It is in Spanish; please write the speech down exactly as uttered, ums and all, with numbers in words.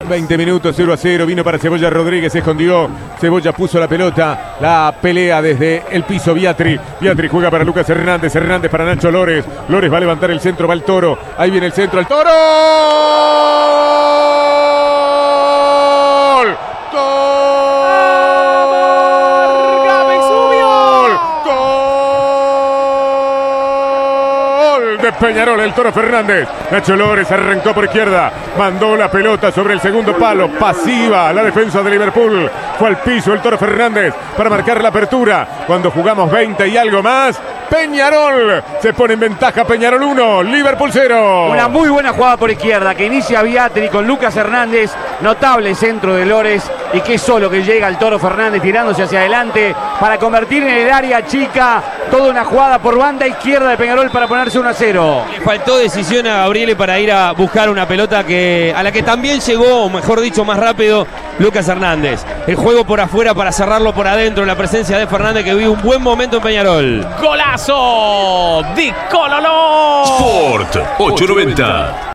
veinte minutos, cero a cero. Vino para Cebolla Rodríguez, se escondió. Cebolla puso la pelota. La pelea desde el piso Biatri. Biatri juega para Lucas Hernández. Hernández para Nacho Lores. Lores va a levantar el centro, va el Toro. Ahí viene el centro, el Toro. ¡Gol! De Peñarol, el Toro Fernández. Nacho Lores arrancó por izquierda, mandó la pelota sobre el segundo palo, pasiva la defensa de Liverpool. Fue al piso el Toro Fernández para marcar la apertura. Cuando jugamos veinte y algo más, Peñarol se pone en ventaja. Peñarol uno, Liverpool cero. Una muy buena jugada por izquierda que inicia Biatri con Lucas Hernández. Notable centro de Lores y qué solo que llega el Toro Fernández tirándose hacia adelante para convertir en el área chica. Toda una jugada por banda izquierda de Peñarol para ponerse uno a cero. Le faltó decisión a Gabriele para ir a buscar una pelota que a la que también llegó, o mejor dicho, más rápido, Lucas Hernández. El juego por afuera para cerrarlo por adentro, la presencia de Fernández que vive un buen momento en Peñarol. ¡Golazo de Cololó! Sport ochocientos noventa.